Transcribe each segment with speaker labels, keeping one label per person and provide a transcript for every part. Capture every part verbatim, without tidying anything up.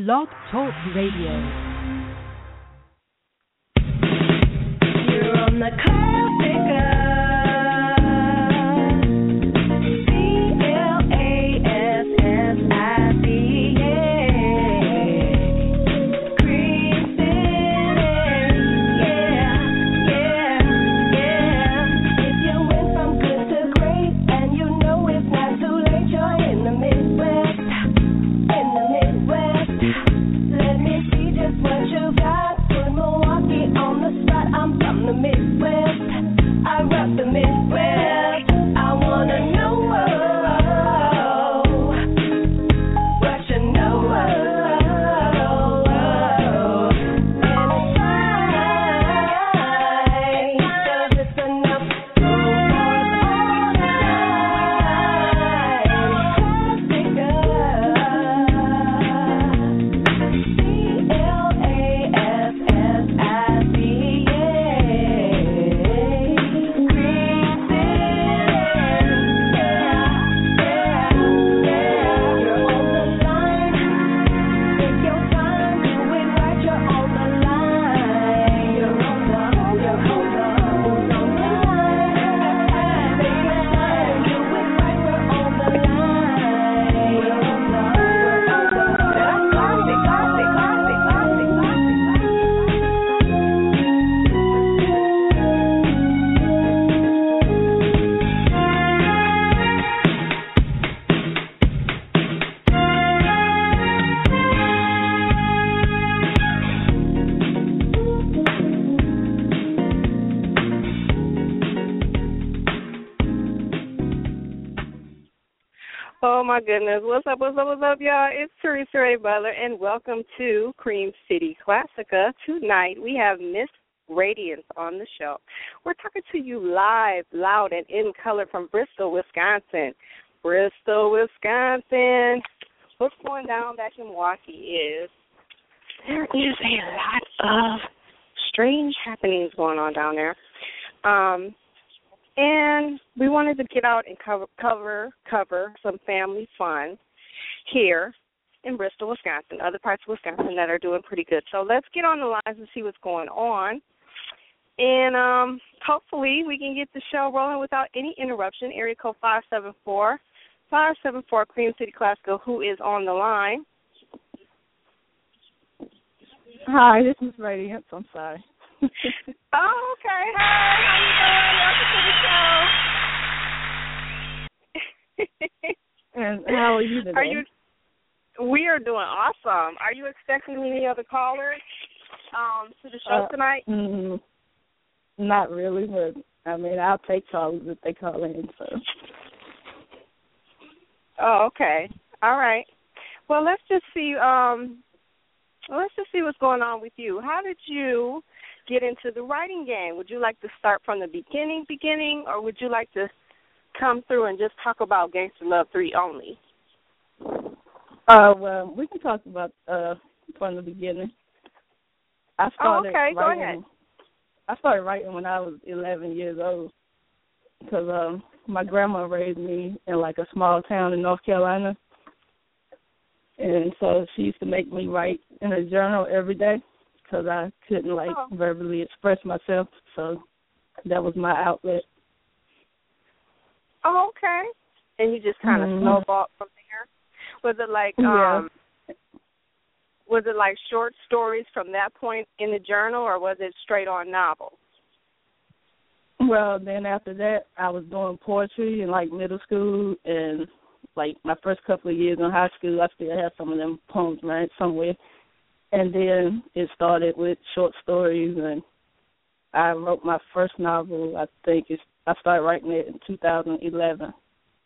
Speaker 1: Blog Talk Radio.
Speaker 2: You're on the Classica.
Speaker 3: Oh, my goodness. What's up, what's up, what's up, y'all? It's Teresa Ray Butler, and welcome to Cream City Classica. Tonight, we have Miss Radiance on the show. We're talking to you live, loud, and in color from Bristol, Wisconsin. Bristol, Wisconsin. What's going down back in Milwaukee is there is a lot of strange happenings going on down there. Um... And we wanted to get out and cover, cover cover some family fun here in Bristol, Wisconsin, other parts of Wisconsin that are doing pretty good. So let's get on the lines and see what's going on. And um, hopefully we can get the show rolling without any interruption. Area code five seven four, five seven four Cream City Classical. Who is on the line?
Speaker 4: Hi, this is Radiance. I'm sorry.
Speaker 3: Oh, okay. Hi, how you doing? Welcome to the show.
Speaker 4: And how are you today?
Speaker 3: Are you? We are doing awesome. Are you expecting any other callers um, to the show
Speaker 4: uh,
Speaker 3: tonight?
Speaker 4: Mm, not really, but I mean, I'll take calls if they call in. So.
Speaker 3: Oh, okay. All right. Well, let's just see. Um, let's just see what's going on with you. How did you get into the writing game? Would you like to start from the beginning, beginning, or would you like to come through and just talk about Gangsta Love three only?
Speaker 4: Uh, well, we can talk about uh from the beginning. I started
Speaker 3: oh, okay.
Speaker 4: writing.
Speaker 3: Go ahead.
Speaker 4: I started writing when I was eleven years old because um, my grandma raised me in like a small town in North Carolina, and so she used to make me write in a journal every day, because I couldn't, like,
Speaker 3: oh.
Speaker 4: verbally express myself, so that was my outlet.
Speaker 3: Oh, okay. And you just kind of
Speaker 4: mm-hmm.
Speaker 3: snowballed from there? Was it like,
Speaker 4: yeah.
Speaker 3: um, was it like short stories from that point in the journal, or was it straight-on novels?
Speaker 4: Well, then after that, I was doing poetry in, like, middle school, and, like, my first couple of years in high school, I still have some of them poems right somewhere. And then it started with short stories, and I wrote my first novel. I think it's, I started writing it in two thousand eleven.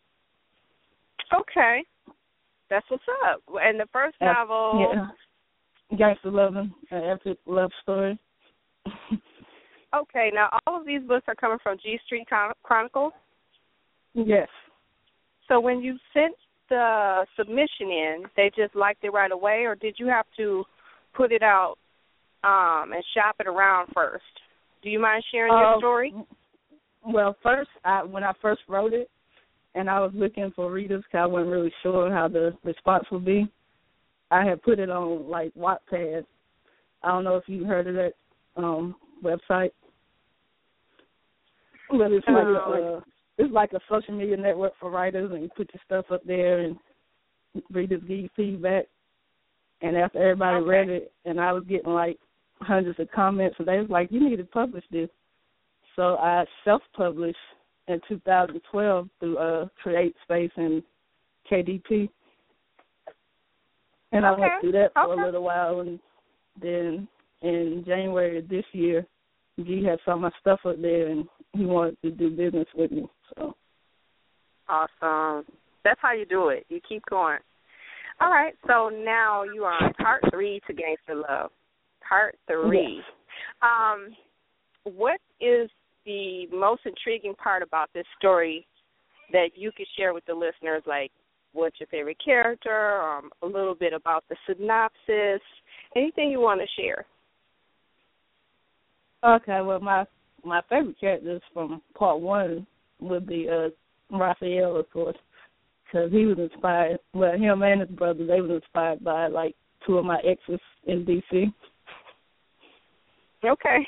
Speaker 3: Okay. That's what's up. And the first
Speaker 4: Af-
Speaker 3: novel...
Speaker 4: Yeah, Gangsta Love, an epic love story.
Speaker 3: Okay, now all of these books are coming from G Street Chron- Chronicles?
Speaker 4: Yes.
Speaker 3: So when you sent the submission in, they just liked it right away, or did you have to put it out um, and shop it around first? Do you mind sharing
Speaker 4: uh,
Speaker 3: your story?
Speaker 4: Well, first, I, when I first wrote it, and I was looking for readers because I wasn't really sure how the response would be, I had put it on like Wattpad. I don't know if you heard of that um, website, but it's like a, uh, it's like a social media network for writers, and you put your stuff up there, and readers give you feedback. And after everybody
Speaker 3: okay.
Speaker 4: read it, and I was getting like hundreds of comments, and they was like, "You need to publish this." So I self-published in two thousand twelve through uh, Create Space and K D P. And
Speaker 3: okay.
Speaker 4: I went through that for
Speaker 3: okay.
Speaker 4: a little while, and then in January of this year, G had some of my stuff up there, and he wanted to do business with me. So
Speaker 3: awesome. That's how you do it. You keep going. All right, so now you are on part three to Gangster Love. Part three.
Speaker 4: Yes.
Speaker 3: Um, what is the most intriguing part about this story that you could share with the listeners? Like, what's your favorite character? Um, a little bit about the synopsis. Anything you want to share?
Speaker 4: Okay, well, my my favorite characters from part one would be uh, Raphael, of course, because he was inspired. Well, him and his brother, they was inspired by like two of my exes in D C.
Speaker 3: Okay.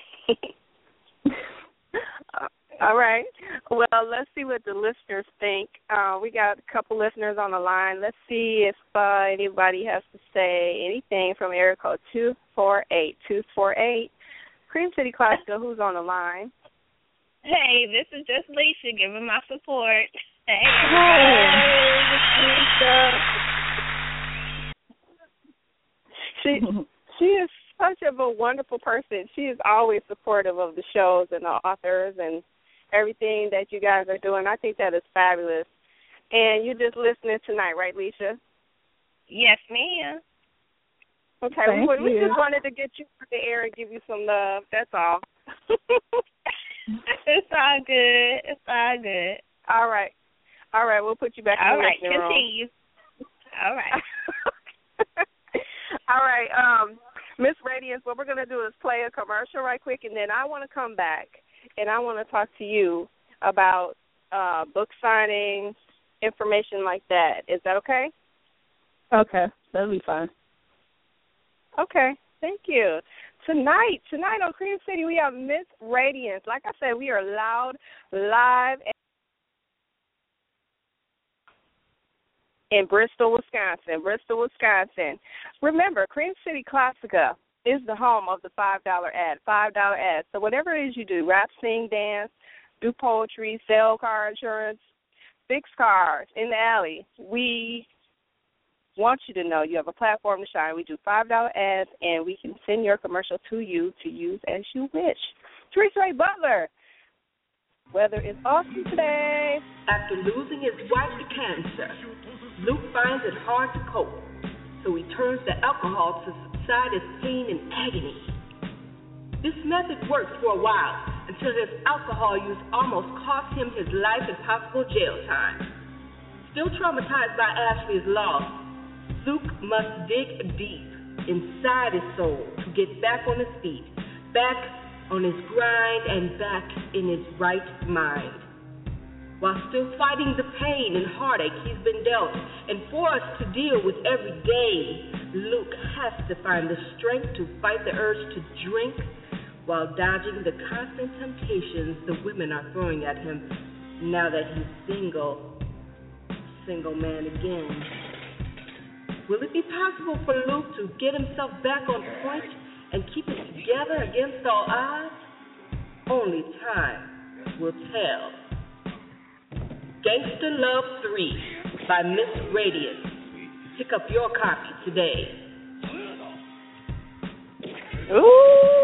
Speaker 3: All right. Well, let's see what the listeners think. Uh, we got a couple listeners on the line. Let's see if uh, anybody has to say anything from area code two four eight. two four eight. Cream City Classica, who's on the line?
Speaker 1: Hey, this is just Lisa giving my support. Hey.
Speaker 3: Hey, she, she is such of a wonderful person. She is always supportive of the shows and the authors and everything that you guys are doing. I think that is fabulous. And you're just listening tonight, right, Leisha?
Speaker 1: Yes, ma'am.
Speaker 3: Okay,
Speaker 4: Thank
Speaker 3: we, we
Speaker 4: you.
Speaker 3: just wanted to get you to the air and give you some love. That's all.
Speaker 1: It's all good. It's all good.
Speaker 3: All right. All right, we'll put you back
Speaker 1: all
Speaker 3: in the
Speaker 1: right,
Speaker 3: listening room.
Speaker 1: continue. All right.
Speaker 3: All right, um, Miss Radiance, what we're going to do is play a commercial right quick, and then I want to come back, and I want to talk to you about uh, book signings, information like that. Is that okay?
Speaker 4: Okay, that'll be fine.
Speaker 3: Okay, thank you. Tonight, tonight on Cream City, we have Miss Radiance. Like I said, we are loud, live, in Bristol, Wisconsin. Bristol, Wisconsin. Remember, Cream City Classica is the home of the five dollar ad, five dollar ad. So whatever it is you do, rap, sing, dance, do poetry, sell car insurance, fix cars in the alley, we want you to know you have a platform to shine. We do five dollar ads, and we can send your commercial to you to use as you wish. Teresa Ray Butler, weather is awesome today.
Speaker 5: After losing his wife to cancer, Luke finds it hard to cope, so he turns to alcohol to subside his pain and agony. This method works for a while until his alcohol use almost cost him his life and possible jail time. Still traumatized by Ashley's loss, Luke must dig deep inside his soul to get back on his feet, back on his grind, and back in his right mind. While still fighting the pain and heartache he's been dealt and forced to deal with every day, Luke has to find the strength to fight the urge to drink while dodging the constant temptations the women are throwing at him now that he's single, single man again. Will it be possible for Luke to get himself back on point and keep it together against all odds? Only time will tell. Gangster Love three by Miss Radiance. Pick up your copy today.
Speaker 3: Ooh.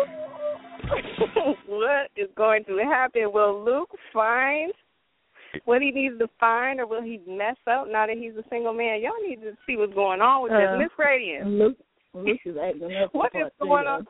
Speaker 3: What is going to happen? Will Luke find what he needs to find, or will he mess up now that he's a single man? Y'all need to see what's going on with
Speaker 4: Uh,
Speaker 3: this. Miss Radiance.
Speaker 4: Luke, Luke is acting up.
Speaker 3: What is going on?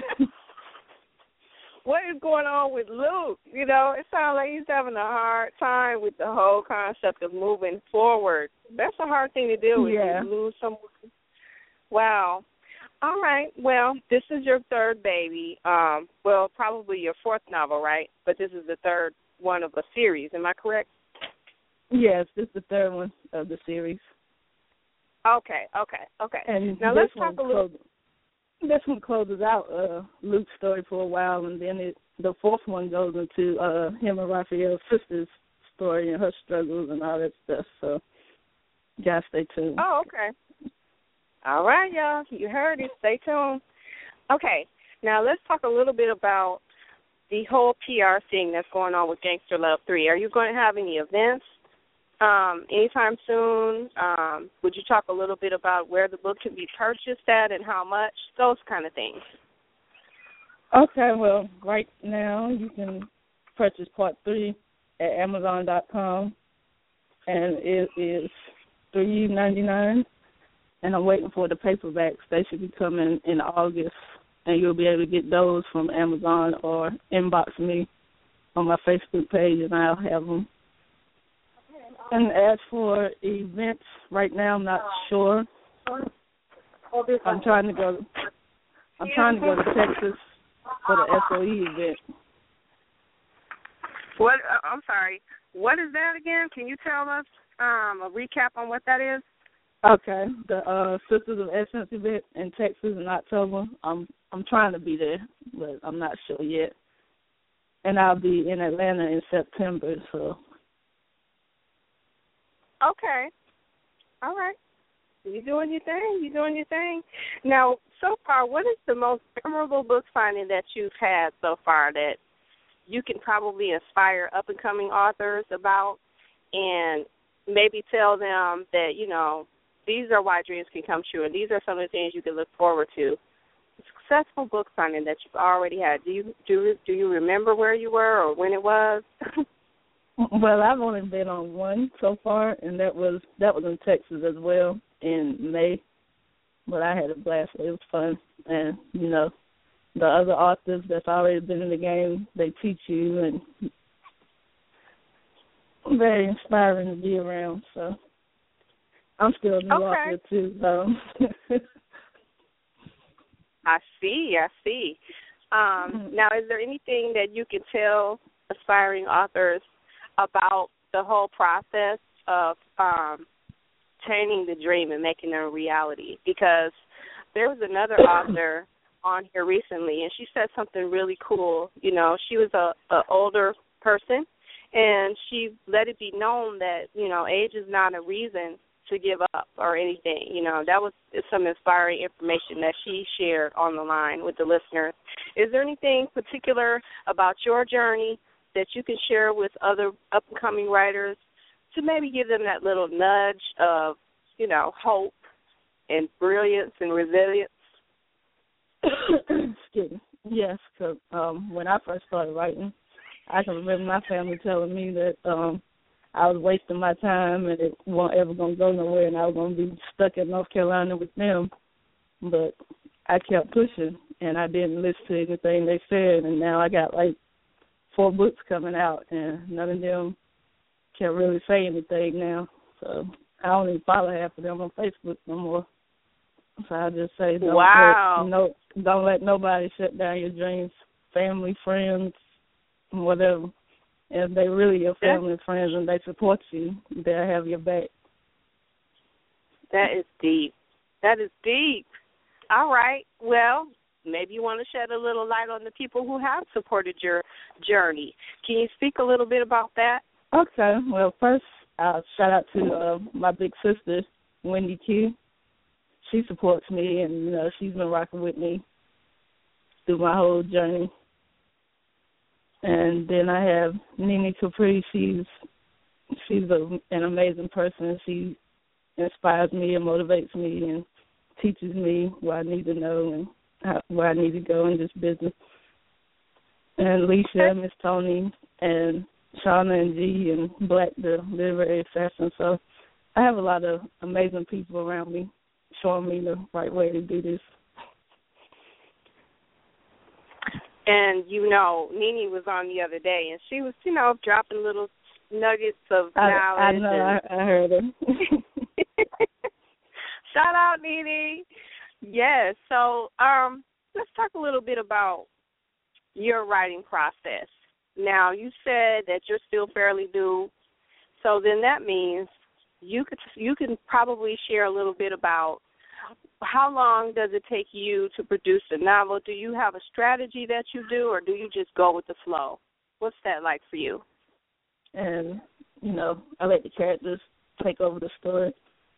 Speaker 3: What is going on with Luke? You know, it sounds like he's having a hard time with the whole concept of moving forward. That's a hard thing to deal with.
Speaker 4: Yeah.
Speaker 3: You lose someone. Wow. All right. Well, this is your third baby. Um, well, probably your fourth novel, right? But this is the third one of a series. Am I correct?
Speaker 4: Yes, this is the third one of the series.
Speaker 3: Okay, okay, okay.
Speaker 4: And
Speaker 3: Now
Speaker 4: this
Speaker 3: let's talk
Speaker 4: one
Speaker 3: a little.
Speaker 4: closes, this one closes out uh, Luke's story for a while, and then it, the fourth one goes into uh, him and Raphael's sister's story and her struggles and all that stuff. So, guys, stay tuned.
Speaker 3: Oh, okay. All right, y'all. You heard it. Stay tuned. Okay. Now let's talk a little bit about the whole P R thing that's going on with Gangster Love three. Are you going to have any events um, anytime soon? Um, would you talk a little bit about where the book can be purchased at and how much? Those kind of things.
Speaker 4: Okay, well, right now you can purchase part three at Amazon dot com, and it is three ninety-nine. And I'm waiting for the paperbacks. They should be coming in August, and you'll be able to get those from Amazon or inbox me on my Facebook page, and I'll have them. And as for events, right now I'm not sure. I'm trying to go. I'm trying to go to Texas for the S O E event.
Speaker 3: What? Uh, I'm sorry. What is that again? Can you tell us um, a recap on what that is?
Speaker 4: Okay, the uh, Sisters of Essence event in Texas in October. I'm I'm trying to be there, but I'm not sure yet. And I'll be in Atlanta in September. So.
Speaker 3: Okay. All right. You're doing your thing. You're doing your thing. Now, so far, what is the most memorable book signing that you've had so far that you can probably inspire up-and-coming authors about and maybe tell them that, you know, these are why dreams can come true, and these are some of the things you can look forward to. A successful book signing that you've already had. Do you do do you remember where you were or when it was?
Speaker 4: Well, I've only been on one so far, and that was that was in Texas as well in May. But I had a blast. It was fun, and you know, the other authors that's already been in the game, they teach you, and very inspiring to be around. So. I'm still a new
Speaker 3: okay.
Speaker 4: author, too. Um.
Speaker 3: I see, I see. Um, now, is there anything that you can tell aspiring authors about the whole process of um, turning the dream and making it a reality? Because there was another author on here recently, and she said something really cool. You know, she was a, a older person, and she let it be known that, you know, age is not a reason to give up or anything. You know, that was some inspiring information that she shared on the line with the listeners. Is there anything particular about your journey that you can share with other up-and-coming writers to maybe give them that little nudge of, you know, hope and brilliance and resilience?
Speaker 4: Excuse me. Yes, because um, when I first started writing, I can remember my family telling me that um, I was wasting my time and it wasn't ever going to go nowhere and I was going to be stuck in North Carolina with them. But I kept pushing and I didn't listen to anything they said, and now I got like four books coming out and none of them can really say anything now. So I don't even follow half of them on Facebook no more. So I just say don't,
Speaker 3: wow.
Speaker 4: let, no, don't let nobody shut down your dreams, family, friends, whatever. If they really your family and friends and they support you, they'll have your back.
Speaker 3: That is deep. That is deep. All right. Well, maybe you want to shed a little light on the people who have supported your journey. Can you speak a little bit about that?
Speaker 4: Okay. Well, first, uh, shout out to uh, my big sister, Wendy Q. She supports me, and, you know, she's been rocking with me through my whole journey. And then I have Nini Capri. She's she's a, an amazing person. She inspires me and motivates me and teaches me what I need to know and how, where I need to go in this business. And Alicia, Miss Tony, and Shauna and G and Black, the literary assassin. So I have a lot of amazing people around me showing me the right way to do this.
Speaker 3: And, you know, Nini was on the other day, and she was, you know, dropping little nuggets of
Speaker 4: I,
Speaker 3: knowledge.
Speaker 4: I know,
Speaker 3: and...
Speaker 4: I, I heard her.
Speaker 3: Shout out, Nini. Yes, so um, let's talk a little bit about your writing process. Now, you said that you're still fairly new, so then that means you could you can probably share a little bit about how long does it take you to produce a novel? Do you have a strategy that you do, or do you just go with the flow? What's that like for you?
Speaker 4: And, you know, I let the characters take over the story.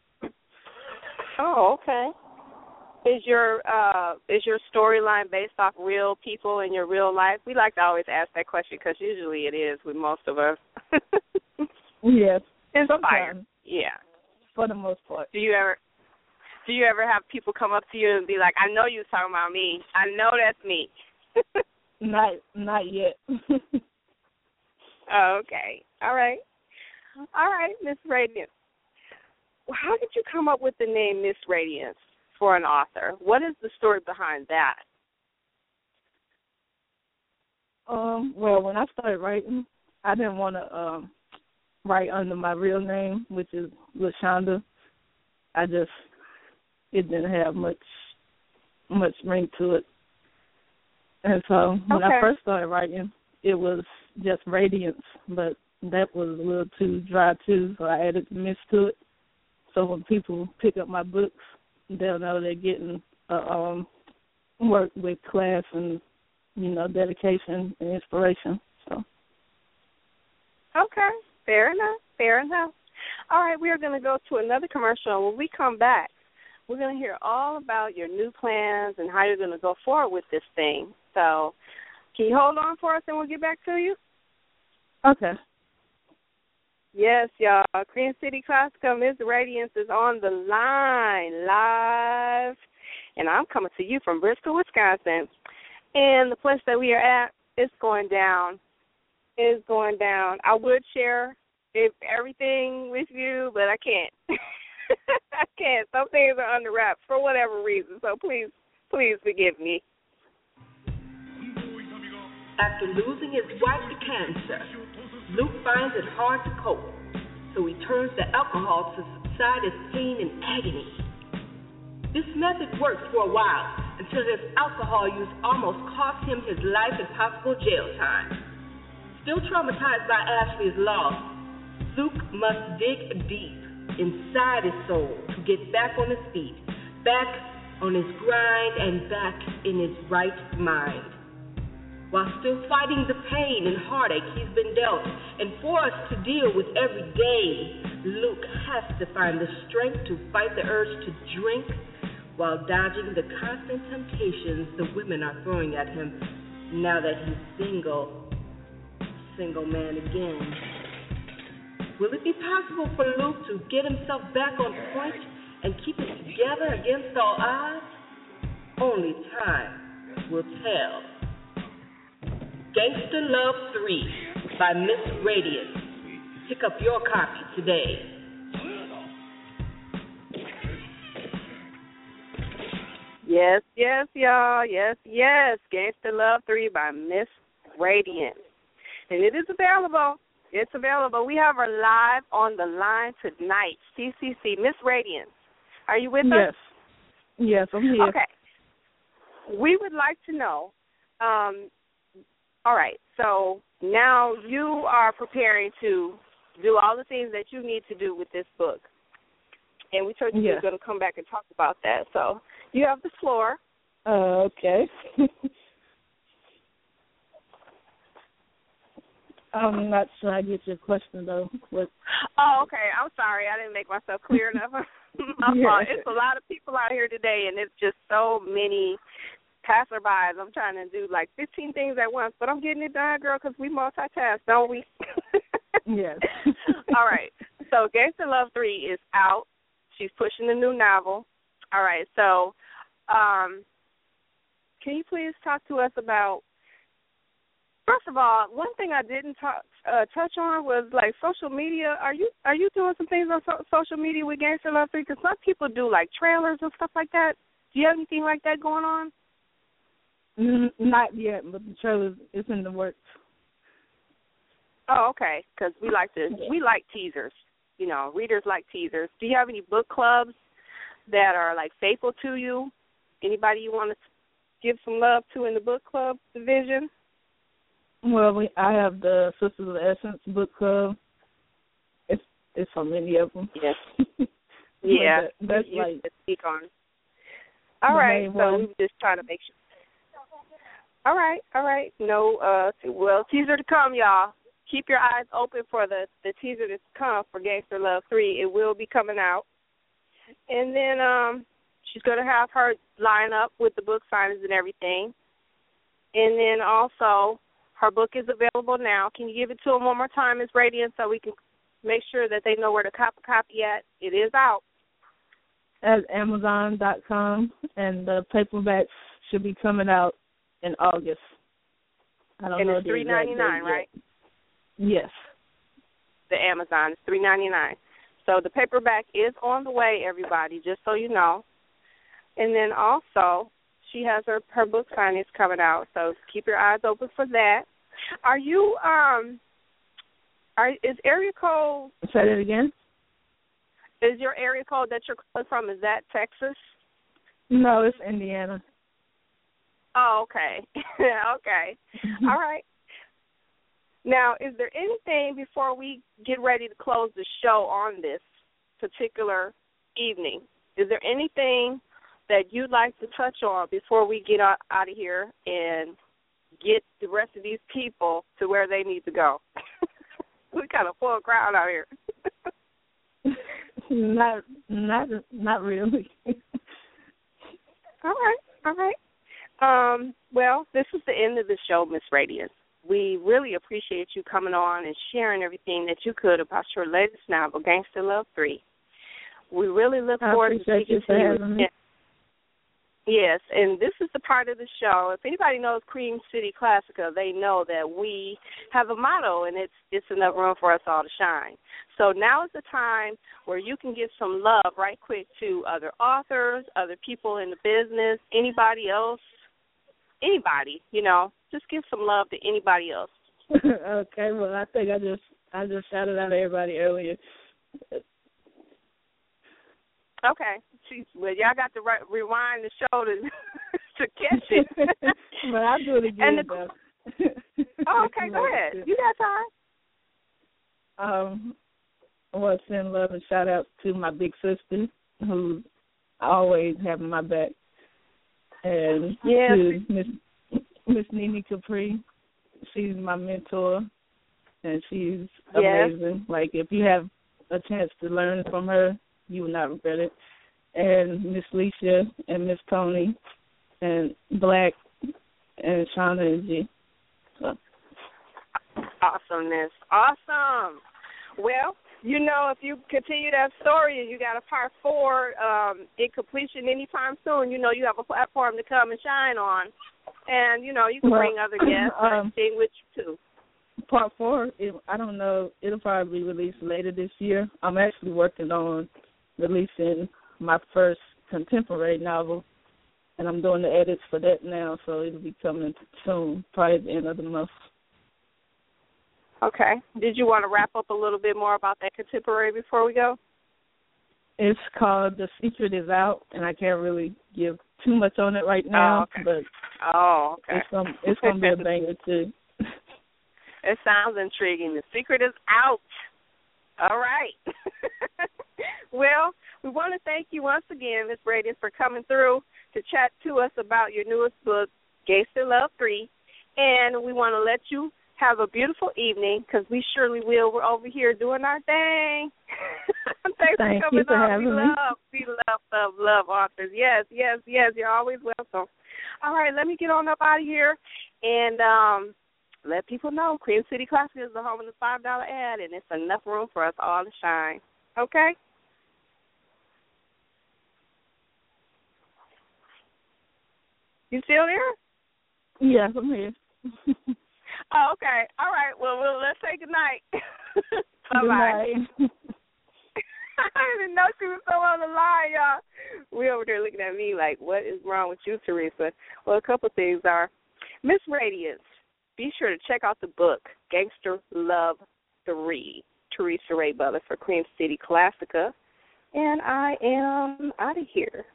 Speaker 3: Oh, okay. Is your uh, is your storyline based off real people in your real life? We like to always ask that question because usually it is with most of us.
Speaker 4: Yes.
Speaker 3: Inspired. Yeah.
Speaker 4: For the most part.
Speaker 3: Do you ever do you ever have people come up to you and be like, I know you was talking about me. I know that's me.
Speaker 4: Not not yet.
Speaker 3: Oh, okay. All right. All right, Miss Radiance. How did you come up with the name Miss Radiance for an author? What is the story behind that?
Speaker 4: Um, well, when I started writing, I didn't want to um, write under my real name, which is LaShonda. I just, it didn't have much much ring to it. And so when
Speaker 3: okay.
Speaker 4: I first started writing, it was just Radiance, but that was a little too dry, too, so I added the Miss to it. So when people pick up my books, they'll know they're getting uh, um, work with class and, you know, dedication and inspiration. So.
Speaker 3: Okay, fair enough, fair enough. All right, we are going to go to another commercial. When we come back, we're going to hear all about your new plans and how you're going to go forward with this thing. So can you hold on for us and we'll get back to you?
Speaker 4: Okay.
Speaker 3: Yes, y'all. Cream City Classica, Miss Radiance is on the line live. And I'm coming to you from Bristol, Wisconsin. And the place that we are at is going down. It's going down. I would share if everything with you, but I can't. I can't. Some things are under wraps for whatever reason. So please, please forgive me.
Speaker 5: After losing his wife to cancer, Luke finds it hard to cope, so he turns to alcohol to subside his pain and agony. This method works for a while until his alcohol use almost cost him his life and possible jail time. Still traumatized by Ashley's loss, Luke must dig deep inside his soul to get back on his feet, back on his grind, and back in his right mind. While still fighting the pain and heartache he's been dealt, and forced to deal with every day, Luke has to find the strength to fight the urge to drink while dodging the constant temptations the women are throwing at him now that he's single, single man again. Will it be possible for Luke to get himself back on point and keep it together against all odds? Only time will tell. Gangsta Love three by Miss Radiance. Pick up your copy today.
Speaker 3: Yes, yes, y'all. Yes, yes. Gangsta Love three by Miss Radiance. And it is available. It's available. We have her live on the line tonight. C C C, Miss Radiance. Are you with
Speaker 4: yes.
Speaker 3: us?
Speaker 4: Yes, I'm here.
Speaker 3: Okay. We would like to know, um, all right, so now you are preparing to do all the things that you need to do with this book. And we told you
Speaker 4: yes.
Speaker 3: we were going to come back and talk about that. So you have the floor.
Speaker 4: Uh, okay. I'm not sure I get your question, though. What?
Speaker 3: Oh, okay. I'm sorry. I didn't make myself clear enough. My
Speaker 4: yeah.
Speaker 3: fault. It's a lot of people out here today, and it's just so many passerbys. I'm trying to do like fifteen things at once, but I'm getting it done, girl, because we multitask, don't we?
Speaker 4: Yes.
Speaker 3: All right. So Gangsta Love three is out. She's pushing the new novel. All right. So um, can you please talk to us about, first of all, one thing I didn't talk, uh, touch on was like social media. Are you are you doing some things on so- social media with Gangsta Love three? Because some people do like trailers and stuff like that. Do you have anything like that going on?
Speaker 4: Mm, not yet, but the trailer is in the works.
Speaker 3: Oh, okay. Because we like to
Speaker 4: yeah.
Speaker 3: we like teasers. You know, readers like teasers. Do you have any book clubs that are like faithful to you? Anybody you want to give some love to in the book club division?
Speaker 4: Well, we I have the Sisters of Essence book club. It's It's so many of them.
Speaker 3: Yes. Yeah.
Speaker 4: that, that's
Speaker 3: you
Speaker 4: like
Speaker 3: to speak on. All right. So
Speaker 4: one.
Speaker 3: we were just trying to make sure. All right. All right. No. Uh. Well, teaser to come, y'all. Keep your eyes open for the the teaser to come for Gangster Love three. It will be coming out, and then um, she's gonna have her line up with the book signings and everything, and then also her book is available now. Can you give it to them one more time, Miz Radiant, so we can make sure that they know where to cop a copy at? It is out
Speaker 4: at Amazon dot com, and the paperbacks should be coming out in August. I don't
Speaker 3: and
Speaker 4: know
Speaker 3: it's
Speaker 4: the
Speaker 3: three ninety nine, right?
Speaker 4: Yes.
Speaker 3: The Amazon is three ninety nine. So the paperback is on the way, everybody, just so you know. And then also, she has her her book signings coming out, so keep your eyes open for that. Are you um? Are is area code?
Speaker 4: Say that again.
Speaker 3: Is your area code that you're calling from? Is that Texas?
Speaker 4: No, it's Indiana.
Speaker 3: Oh, okay. Okay. All right. Now, is there anything before we get ready to close the show on this particular evening? Is there anything that you'd like to touch on before we get out, out of here and get the rest of these people to where they need to go? We kind of full crowd out here.
Speaker 4: not, not, not really.
Speaker 3: All right, all right. Um, well, this is the end of the show, Miss Radiance. We really appreciate you coming on and sharing everything that you could about your latest novel, Gangster Love three. We really look
Speaker 4: I
Speaker 3: forward to speaking
Speaker 4: you
Speaker 3: to you
Speaker 4: again.
Speaker 3: Me. Yes, and this is the part of the show. If anybody knows Cream City Classica, they know that we have a motto, and it's it's enough room for us all to shine. So now is the time where you can give some love right quick to other authors, other people in the business, anybody else, anybody, you know. Just give some love to anybody else.
Speaker 4: Okay, well, I think I just I just shouted out to everybody earlier.
Speaker 3: Okay. Jeez, well, y'all got to re- rewind the show to to catch it.
Speaker 4: But I'll do it again,
Speaker 3: and the,
Speaker 4: though.
Speaker 3: Oh, okay, go ahead. You got time.
Speaker 4: Um, I want to send love and shout out to my big sister, who's always having my back, and
Speaker 3: yeah.
Speaker 4: to Miss Miss Nene Capri. She's my mentor, and she's
Speaker 3: yes.
Speaker 4: amazing. Like, if you have a chance to learn from her, you will not regret it. And Miss Leisha and Miss Tony and Black and Shauna and G. So.
Speaker 3: Awesomeness. Awesome. Well, you know, if you continue that story and you got a part four um, in completion anytime soon, you know you have a platform to come and shine on. And, you know, you can
Speaker 4: well,
Speaker 3: bring other guests
Speaker 4: um,
Speaker 3: and sing with you, too.
Speaker 4: Part four, it, I don't know, it'll probably be released later this year. I'm actually working on releasing my first contemporary novel, and I'm doing the edits for that now, so it'll be coming soon, probably at the end of the month.
Speaker 3: Okay. Did you want to wrap up a little bit more about that contemporary before we go?
Speaker 4: It's called The Secret Is Out, and I can't really give too much on it right now,
Speaker 3: oh, okay.
Speaker 4: but
Speaker 3: oh, okay.
Speaker 4: it's going it's to be a banger, too.
Speaker 3: It sounds intriguing. The secret is out. All right. Well, we want to thank you once again, Miz Radiance, for coming through to chat to us about your newest book, Gangster Love three. And we want to let you have a beautiful evening, because we surely will. We're over here doing our thing. Thanks
Speaker 4: Thank
Speaker 3: for coming
Speaker 4: you for
Speaker 3: on.
Speaker 4: having
Speaker 3: we
Speaker 4: me.
Speaker 3: love, we love, love, love authors. Yes, yes, yes. You're always welcome. All right, let me get on up out of here and um, let people know Cream City Classic is the home of the five dollar ad, and it's enough room for us all to shine. Okay? You still there?
Speaker 4: Yes, I'm here.
Speaker 3: Oh, okay. All right. Well, well let's say good night. Bye-bye.
Speaker 4: Good night.
Speaker 3: I didn't know she was so on the line, y'all. We over there looking at me like, what is wrong with you, Teresa? Well, a couple things are, Miss Radiance, be sure to check out the book, Gangster Love three, Teresa Ray Butler for Cream City Classica. And I am out of here.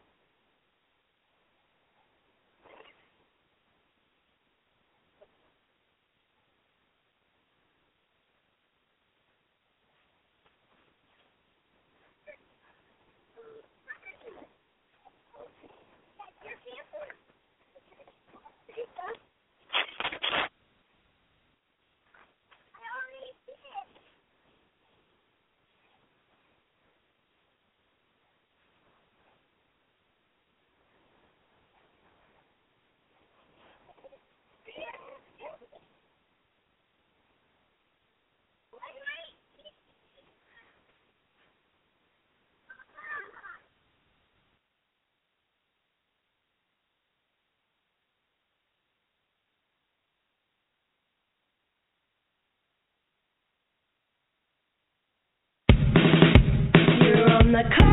Speaker 2: on the coast.